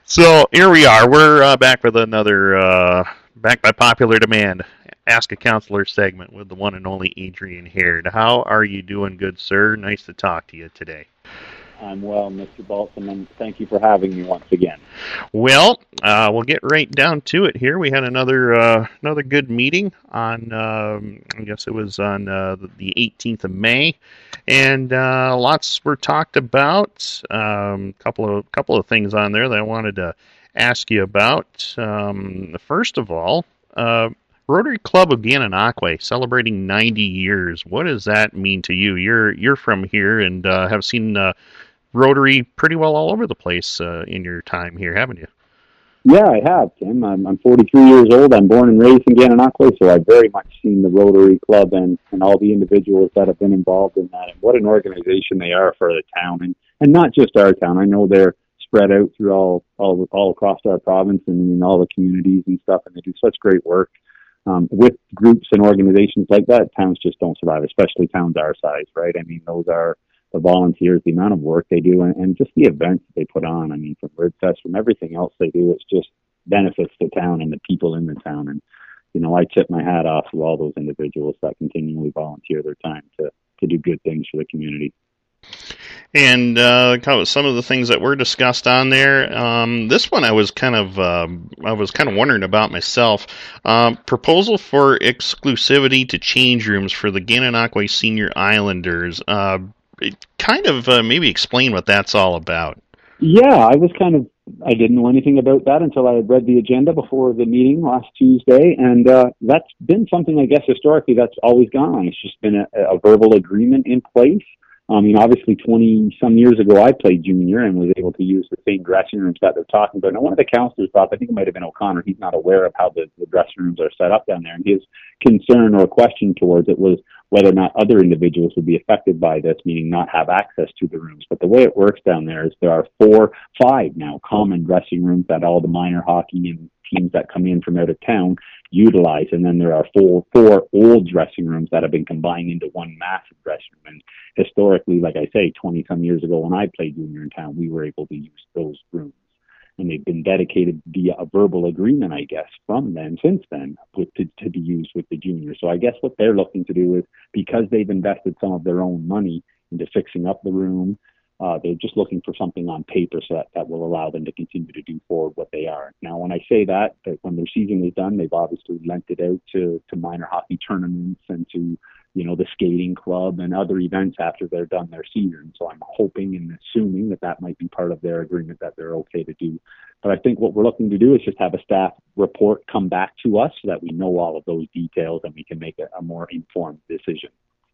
So here we are. We're back with another, back by popular demand, Ask a Counselor segment with the one and only Adrian Haird. How are you doing, good sir? Nice to talk to you today. I'm well, Mr. Balsam, and thank you for having me once again. Well, we'll get right down to it here. We had another good meeting on, I guess it was on the 18th of May, and lots were talked about. Couple of things on there that I wanted to ask you about. First of all, Rotary Club of Gananoque celebrating 90 years. What does that mean to you? You're from here and have seen Rotary pretty well all over the place in your time here, haven't you? Yeah, I have, Tim. I'm 43 years old. I'm born and raised in Gananoque, so I've very much seen the Rotary Club and all the individuals that have been involved in that. And what an organization they are for the town, and not just our town. I know they're spread out through all across our province and in all the communities and stuff, and they do such great work. With groups and organizations like that, towns just don't survive, especially towns our size, right? I mean, those are the volunteers, the amount of work they do, and just the events that they put on. I mean, from WordFest, from everything else they do, it's just benefits the town and the people in the town. And, I tip my hat off to all those individuals that continually volunteer their time to do good things for the community. And some of the things that were discussed on there. This one I was kind of wondering about myself. Proposal for exclusivity to change rooms for the Gananoque Senior Islanders. Maybe explain what that's all about. Yeah, I didn't know anything about that until I had read the agenda before the meeting last Tuesday, and that's been something, I guess, historically that's always gone on. It's just been a verbal agreement in place. Obviously 20 some years ago, I played junior and was able to use the same dressing rooms that they're talking about. Now, one of the counselors thought, I think it might have been O'Connor, he's not aware of how the dressing rooms are set up down there. And his concern or question towards it was whether or not other individuals would be affected by this, meaning not have access to the rooms. But the way it works down there is there are five now common dressing rooms that all the minor hockey and teams that come in from out of town utilize. And then there are four old dressing rooms that have been combined into one massive dressing room. And historically, like I say, 20 some years ago when I played junior in town, we were able to use those rooms. And they've been dedicated via a verbal agreement, I guess, from them since then to be used with the juniors. So I guess what they're looking to do is, because they've invested some of their own money into fixing up the room, they're just looking for something on paper so that will allow them to continue to do forward what they are. Now, when I say that when their season is done, they've obviously lent it out to minor hockey tournaments and to the skating club and other events after they're done their season. So I'm hoping and assuming that might be part of their agreement that they're okay to do. But I think what we're looking to do is just have a staff report come back to us so that we know all of those details and we can make a more informed decision.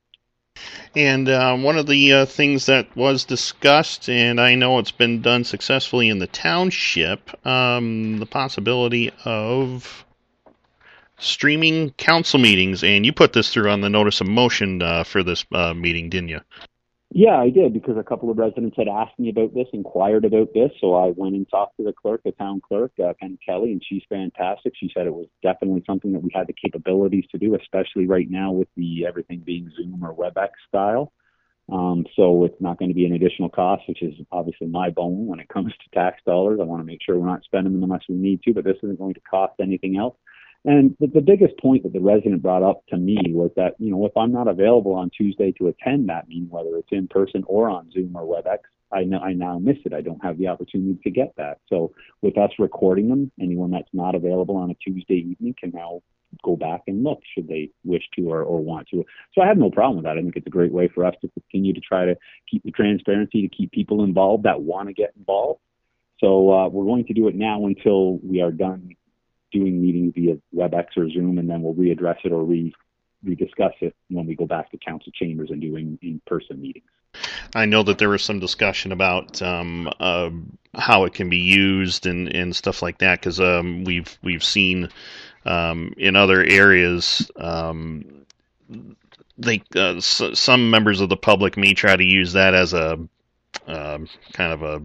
And one of the things that was discussed, and I know it's been done successfully in the township, the possibility of streaming council meetings, and you put this through on the notice of motion for this meeting, didn't you? Yeah, I did, because a couple of residents had asked me about this, inquired about this, so I went and talked to the clerk, the town clerk, Penny Kelly, and she's fantastic. She said it was definitely something that we had the capabilities to do, especially right now with everything being Zoom or WebEx style. So it's not going to be an additional cost, which is obviously my bone when it comes to tax dollars. I want to make sure we're not spending them unless we need to, but this isn't going to cost anything else. And the biggest point that the resident brought up to me was that, if I'm not available on Tuesday to attend that meeting, whether it's in person or on Zoom or WebEx, I now miss it. I don't have the opportunity to get that. So with us recording them, anyone that's not available on a Tuesday evening can now go back and look should they wish to or want to. So I have no problem with that. I think it's a great way for us to continue to try to keep the transparency, to keep people involved that want to get involved. So we're going to do it now until we are done doing meetings via WebEx or Zoom, and then we'll readdress it or rediscuss it when we go back to council chambers and doing in-person meetings. I know that there was some discussion about how it can be used and stuff like that, because we've seen in other areas some members of the public may try to use that as a kind of a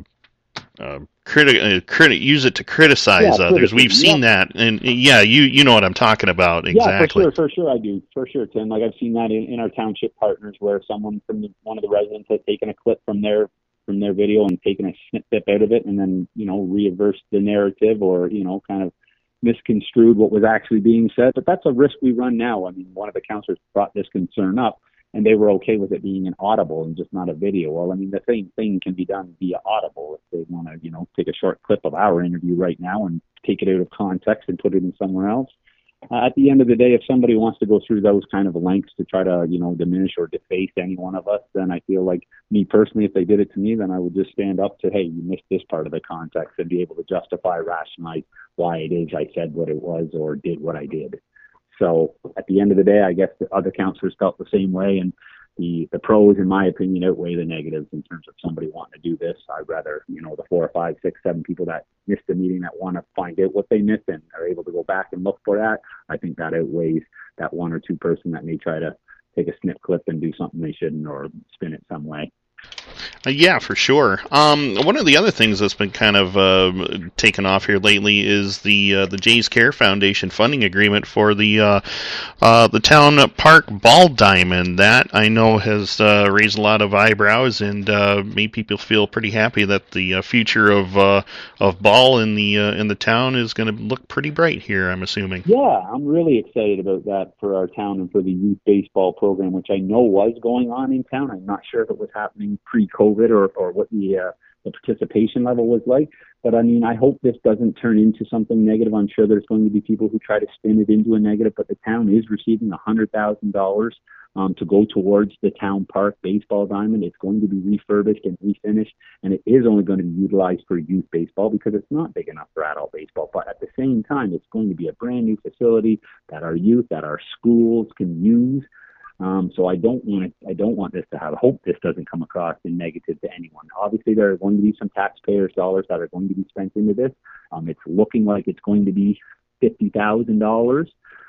use it to criticize others. We've seen that, and you know what I'm talking about exactly. Yeah, for sure I do, for sure, Tim. Like I've seen that in our township partners, where someone from one of the residents has taken a clip from their from their video and taken a snippet out of it and then, reversed the narrative or, kind of misconstrued what was actually being said. But that's a risk we run now. I mean, one of the counselors brought this concern up and they were okay with it being an audible and just not a video. Well, I mean, the same thing can be done via audible if they want to, take a short clip of our interview right now and take it out of context and put it in somewhere else. At the end of the day, if somebody wants to go through those kind of lengths to try to, diminish or deface any one of us, then I feel like me personally, if they did it to me, then I would just stand up to, hey, you missed this part of the context and be able to justify, rationalize why it is I said what it was or did what I did. So at the end of the day, I guess the other counselors felt the same way, and the pros, in my opinion, outweigh the negatives in terms of somebody wanting to do this. I'd rather, the 4 or 5, 6, 7 people that missed the meeting that want to find out what they missed and are able to go back and look for that. I think that outweighs that 1 or 2 person that may try to take a snip clip and do something they shouldn't or spin it some way. Yeah, for sure. One of the other things that's been kind of taken off here lately is the Jays Care Foundation funding agreement for the town park ball diamond. That I know has raised a lot of eyebrows and made people feel pretty happy that the future of ball in the town is going to look pretty bright here, I'm assuming. Yeah, I'm really excited about that for our town and for the youth baseball program, which I know was going on in town. I'm not sure if it was happening pre-COVID or what the participation level was like. But I mean, I hope this doesn't turn into something negative. I'm sure there's going to be people who try to spin it into a negative, but the town is receiving $100,000 to go towards the town park baseball diamond. It's going to be refurbished and refinished, and it is only going to be utilized for youth baseball because it's not big enough for adult baseball. But at the same time, it's going to be a brand new facility that our youth, that our schools can use. So I don't want this to have, hope this doesn't come across in negative to anyone. Obviously, there are going to be some taxpayers' dollars that are going to be spent into this. It's looking like it's going to be $50,000.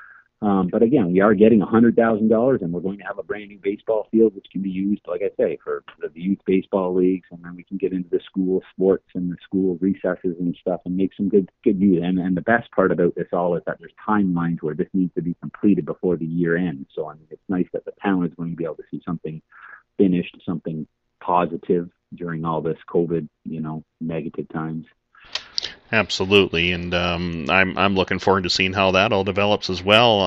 But again, we are getting $100,000 and we're going to have a brand new baseball field, which can be used, like I say, for the youth baseball leagues. And then we can get into the school sports and the school recesses and stuff and make some good use. And the best part about this all is that there's timelines where this needs to be completed before the year ends. So, I mean, it's nice that the town is going to be able to see something finished, something positive during all this COVID, negative times. Absolutely, and I'm looking forward to seeing how that all develops as well.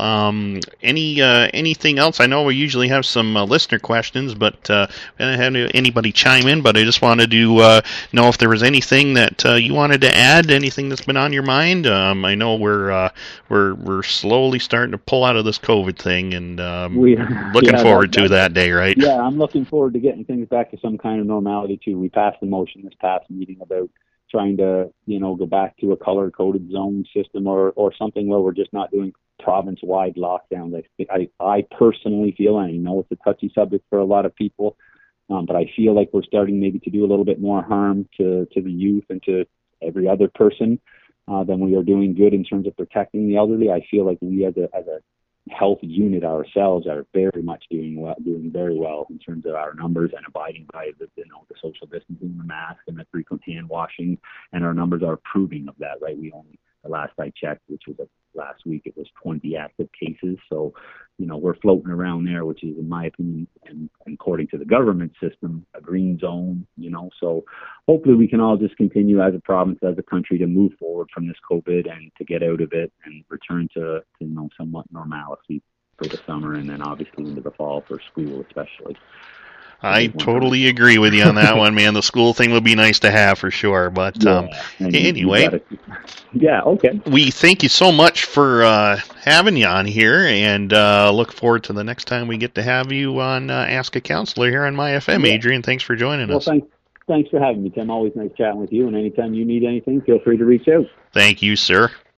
Anything else? I know we usually have some listener questions, but I haven't had anybody chime in. But I just wanted to know if there was anything that you wanted to add, anything that's been on your mind. I know we're slowly starting to pull out of this COVID thing, and looking forward to that day, right? Yeah, I'm looking forward to getting things back to some kind of normality too. We passed the motion this past meeting about trying to, go back to a color-coded zone system or something where we're just not doing province-wide lockdowns. I personally feel, and I know it's a touchy subject for a lot of people, but I feel like we're starting maybe to do a little bit more harm to the youth and to every other person than we are doing good in terms of protecting the elderly. I feel like we as a health unit ourselves are very much doing very well in terms of our numbers and abiding by the social distancing, the mask, and the frequent hand washing, and our numbers are proving of that. Right, the last I checked, which was last week, it was 20 active cases. So, we're floating around there, which is, in my opinion, and according to the government system, a green zone. So hopefully we can all just continue as a province, as a country, to move forward from this COVID and to get out of it and return to somewhat normalcy for the summer and then obviously into the fall for school, especially. I totally agree with you on that one, man. The school thing would be nice to have for sure. But anyway, okay. We thank you so much for having you on here, and look forward to the next time we get to have you on Ask a Counselor here on MyFM. Yeah. Adrian, thanks for joining us. Thanks for having me, Tim. Always nice chatting with you, and anytime you need anything, feel free to reach out. Thank you, sir.